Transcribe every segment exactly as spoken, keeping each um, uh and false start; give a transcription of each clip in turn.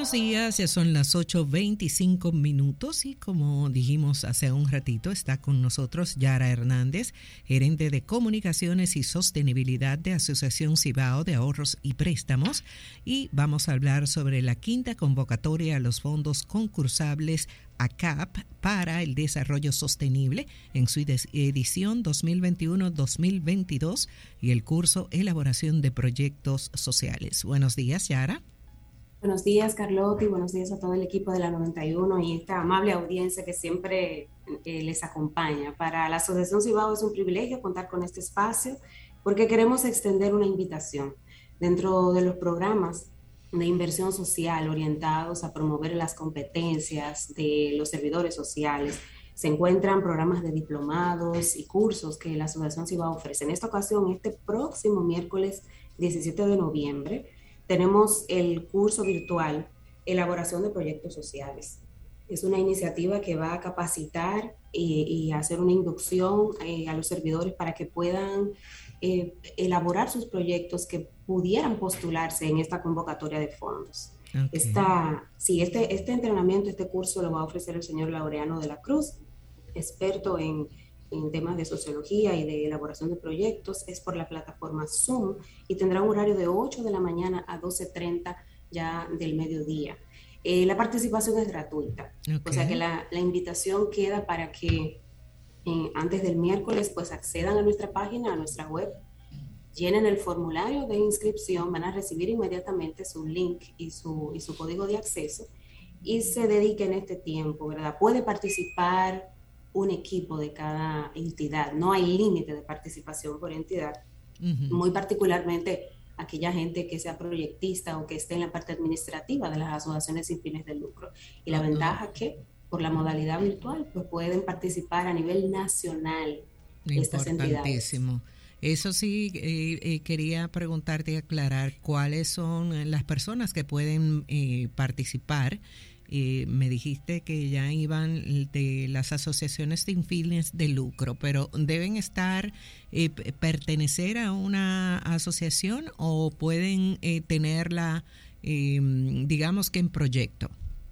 Buenos días, ya son las ocho veinticinco minutos y como dijimos hace un ratito, está con nosotros Yara Hernández, gerente de Comunicaciones y Sostenibilidad de Asociación Cibao de Ahorros y Préstamos, y vamos a hablar sobre la quinta convocatoria a los fondos concursables A C A P para el desarrollo sostenible en su edición dos mil veintiuno dos mil veintidós y el curso Elaboración de Proyectos Sociales. Buenos días, Yara. Buenos días, Carlota, y buenos días a todo el equipo de la noventa y uno y esta amable audiencia que siempre eh, les acompaña. Para la Asociación Cibao es un privilegio contar con este espacio porque queremos extender una invitación dentro de los programas de inversión social orientados a promover las competencias de los servidores sociales. Se encuentran programas de diplomados y cursos que la Asociación Cibao ofrece. En esta ocasión, este próximo miércoles diecisiete de noviembre, tenemos el curso virtual Elaboración de Proyectos Sociales. Es una iniciativa que va a capacitar y, y hacer una inducción eh, a los servidores para que puedan eh, elaborar sus proyectos que pudieran postularse en esta convocatoria de fondos. Okay. Esta, sí, este, este entrenamiento, este curso lo va a ofrecer el señor Laureano de la Cruz, experto en en temas de sociología y de elaboración de proyectos. Es por la plataforma Zoom y tendrá un horario de ocho de la mañana a doce treinta ya del mediodía. Eh, la participación es gratuita, okay. O sea que la, la invitación queda para que eh, antes del miércoles pues accedan a nuestra página, a nuestra web, llenen el formulario de inscripción, van a recibir inmediatamente su link y su, y su código de acceso y se dediquen este tiempo, ¿verdad? Puede participar un equipo de cada entidad, no hay límite de participación por entidad, uh-huh. Muy particularmente aquella gente que sea proyectista o que esté en la parte administrativa de las asociaciones sin fines de lucro. Y la uh-huh. ventaja que por la modalidad virtual pues pueden participar a nivel nacional estas entidades. Eso sí, eh, eh, quería preguntarte y aclarar cuáles son las personas que pueden eh, participar. Eh, me dijiste que ya iban de las asociaciones sin fines de lucro, pero ¿deben estar, eh, pertenecer a una asociación o pueden eh, tenerla, eh, digamos que en proyecto?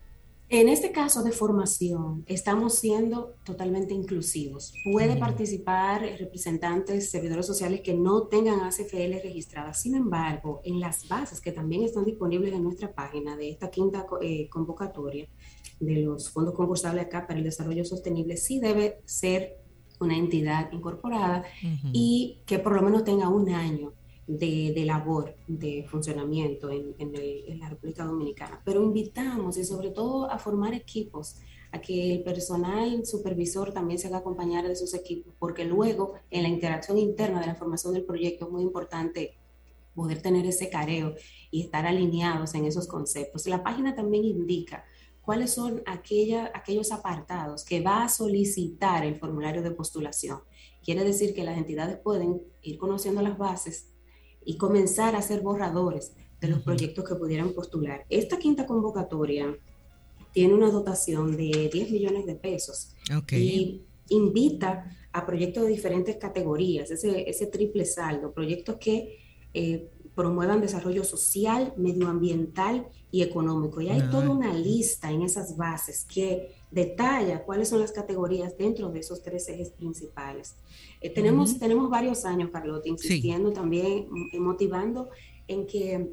En este caso de formación, estamos siendo totalmente inclusivos. Puede uh-huh. participar representantes, servidores sociales que no tengan A C F L registradas. Sin embargo, en las bases que también están disponibles en nuestra página de esta quinta eh, convocatoria de los fondos concursables acá para el desarrollo sostenible, sí debe ser una entidad incorporada uh-huh. y que por lo menos tenga un año De, de labor, de funcionamiento en, en, el, en la República Dominicana. Pero invitamos y sobre todo a formar equipos, a que el personal supervisor también se haga acompañar de sus equipos, porque luego en la interacción interna de la formación del proyecto es muy importante poder tener ese careo y estar alineados en esos conceptos. La página también indica cuáles son aquella, aquellos apartados que va a solicitar el formulario de postulación. Quiere decir que las entidades pueden ir conociendo las bases y comenzar a hacer borradores de los proyectos que pudieran postular. Esta quinta convocatoria tiene una dotación de diez millones de pesos okay. y invita a proyectos de diferentes categorías, ese, ese triple saldo, proyectos que eh, promuevan desarrollo social, medioambiental y económico. Y hay no. toda una lista en esas bases que detalla cuáles son las categorías dentro de esos tres ejes principales. Eh, tenemos, uh-huh. tenemos varios años, Carlota, insistiendo sí. también, eh, motivando en que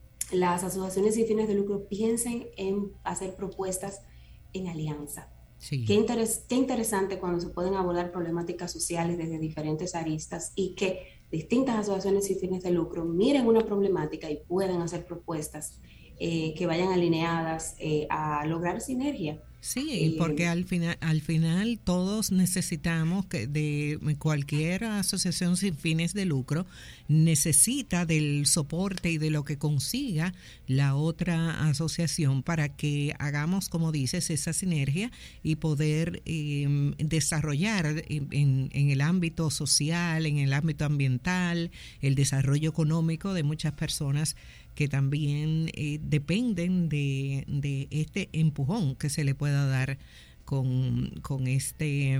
las asociaciones sin fines de lucro piensen en hacer propuestas en alianza. Sí. Qué, interes, qué interesante cuando se pueden abordar problemáticas sociales desde diferentes aristas y que distintas asociaciones sin fines de lucro miren una problemática y puedan hacer propuestas eh, que vayan alineadas eh, a lograr sinergia. Sí, porque al final, al final todos necesitamos que de cualquier asociación sin fines de lucro necesita del soporte y de lo que consiga la otra asociación para que hagamos, como dices, esa sinergia y poder eh, desarrollar en, en el ámbito social, en el ámbito ambiental, el desarrollo económico de muchas personas que también eh, dependen de, de este empujón que se le pueda dar con, con este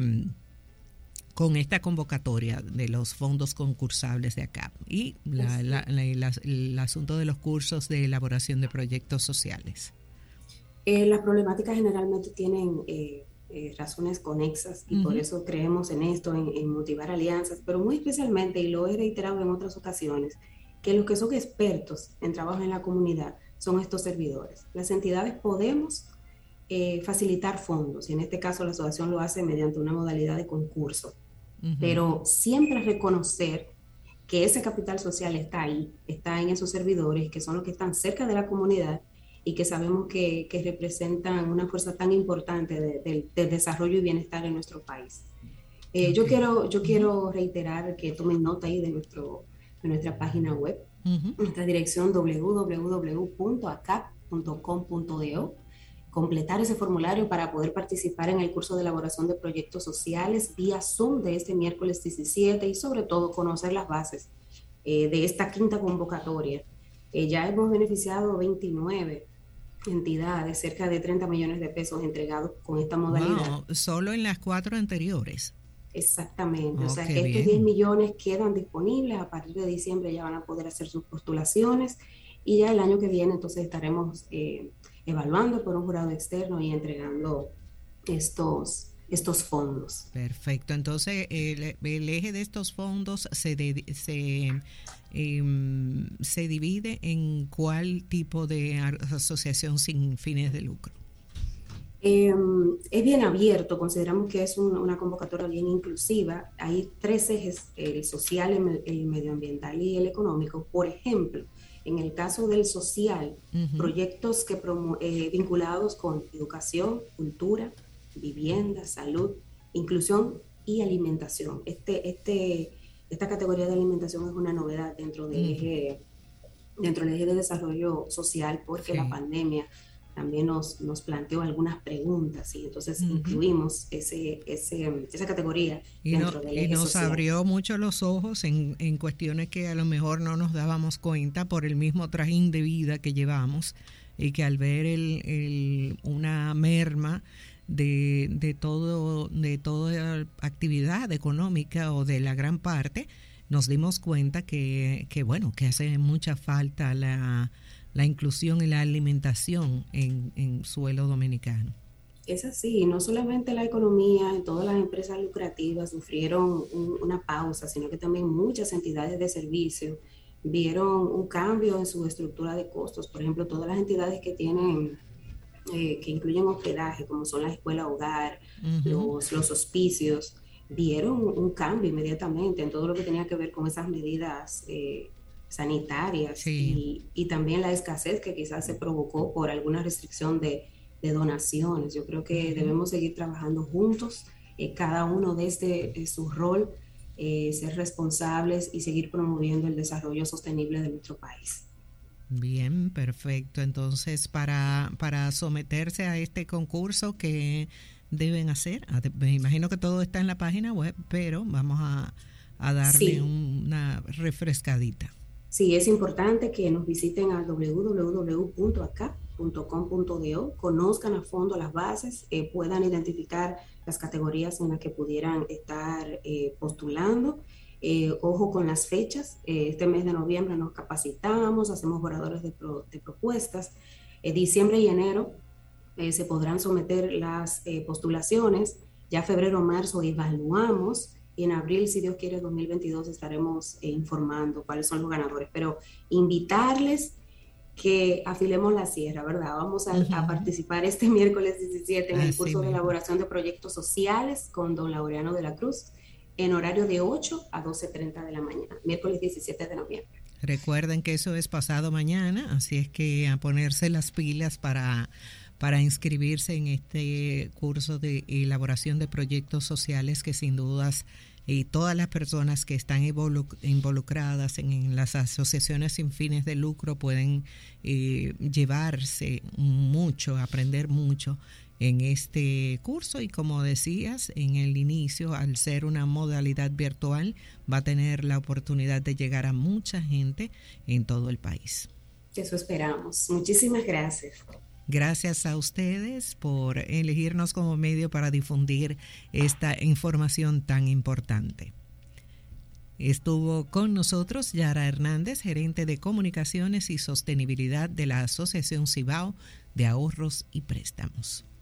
con esta convocatoria de los fondos concursables de A C A P y la, la, la, la, el asunto de los cursos de elaboración de proyectos sociales. Eh, las problemáticas generalmente tienen eh, eh, razones conexas y por Ujú. eso creemos en esto, en, en motivar alianzas, pero muy especialmente, y lo he reiterado en otras ocasiones, que los que son expertos en trabajo en la comunidad son estos servidores. Las entidades podemos eh, facilitar fondos, y en este caso la asociación lo hace mediante una modalidad de concurso, Ujú. pero siempre reconocer que ese capital social está ahí, está en esos servidores, que son los que están cerca de la comunidad y que sabemos que, que representan una fuerza tan importante de, de, del desarrollo y bienestar en nuestro país. Eh, yo, Okay. quiero, yo Ujú. quiero reiterar que tomen nota ahí de, nuestro, de nuestra página web, Ujú. nuestra dirección doble u doble u doble u punto a c a p punto com punto do, completar ese formulario para poder participar en el curso de elaboración de proyectos sociales vía Zoom de este miércoles diecisiete y sobre todo conocer las bases eh, de esta quinta convocatoria. Eh, ya hemos beneficiado veintinueve entidades, cerca de treinta millones de pesos entregados con esta modalidad. Wow, solo en las cuatro anteriores. Exactamente, o Oh, sea qué que estos diez bien. millones quedan disponibles, a partir de diciembre ya van a poder hacer sus postulaciones y ya el año que viene entonces estaremos eh, evaluando por un jurado externo y entregando estos, estos fondos. Perfecto. Entonces, el, el eje de estos fondos se, de- se, em, se divide en cuál tipo de ar- asociación sin fines de lucro. Eh, es bien abierto, consideramos que es un, una convocatoria bien inclusiva. Hay tres ejes, el social, el, el medioambiental y el económico. Por ejemplo, en el caso del social, Ujú. proyectos que promu eh, vinculados con educación, cultura, vivienda, salud, inclusión y alimentación. Este, este, esta categoría de alimentación es una novedad dentro del Ujú. eje, dentro del eje de desarrollo social porque la Sí. pandemia también nos, nos planteó algunas preguntas y entonces Ujú. incluimos ese, ese, esa categoría Y, no, dentro del y eje nos social. abrió mucho los ojos en, en cuestiones que a lo mejor no nos dábamos cuenta por el mismo trajín de vida que llevamos y que al ver el, el, una merma de, de, todo, de toda actividad económica o de la gran parte, nos dimos cuenta que, que bueno, que hace mucha falta la, la inclusión y la alimentación en, en suelo dominicano. Es así, no solamente la economía, en todas las empresas lucrativas sufrieron un, una pausa, sino que también muchas entidades de servicio vieron un cambio en su estructura de costos. Por ejemplo, todas las entidades que tienen eh, que incluyen hospedaje, como son las escuelas hogar, Uh-huh. los, los hospicios, vieron un cambio inmediatamente en todo lo que tenía que ver con esas medidas eh, sanitarias Sí. y, y, también la escasez que quizás se provocó por alguna restricción de, de donaciones. Yo creo que Uh-huh. debemos seguir trabajando juntos, eh, cada uno desde de su rol, eh, ser responsables y seguir promoviendo el desarrollo sostenible de nuestro país. Bien, perfecto. Entonces, para, para someterse a este concurso, ¿qué deben hacer? Me imagino que todo está en la página web, pero vamos a, a darle Sí, una refrescadita. sí, es importante que nos visiten a doble u doble u doble u punto a c a p punto com punto do, conozcan a fondo las bases, eh, puedan identificar las categorías en las que pudieran estar eh, postulando. Eh, ojo con las fechas, eh, este mes de noviembre nos capacitamos, hacemos borradores de, pro, de propuestas. Eh, diciembre y enero eh, se podrán someter las eh, postulaciones, ya febrero o marzo evaluamos y en abril, si Dios quiere, dos mil veintidós estaremos eh, informando cuáles son los ganadores, pero invitarles que afilemos la sierra, ¿verdad? Vamos a, a Uh-huh. participar este miércoles diecisiete en el Así curso de mismo. elaboración de proyectos sociales con don Laureano de la Cruz en horario de ocho a doce treinta de la mañana, miércoles diecisiete de noviembre. Recuerden que eso es pasado mañana, así es que a ponerse las pilas para, para inscribirse en este curso de elaboración de proyectos sociales que sin dudas y todas las personas que están involucradas en, en las asociaciones sin fines de lucro pueden eh, llevarse mucho, aprender mucho en este curso y como decías en el inicio, al ser una modalidad virtual, va a tener la oportunidad de llegar a mucha gente en todo el país. Eso esperamos. Muchísimas gracias. Gracias a ustedes por elegirnos como medio para difundir esta información tan importante. Estuvo con nosotros Yara Hernández, gerente de comunicaciones y sostenibilidad de la Asociación Cibao de Ahorros y Préstamos.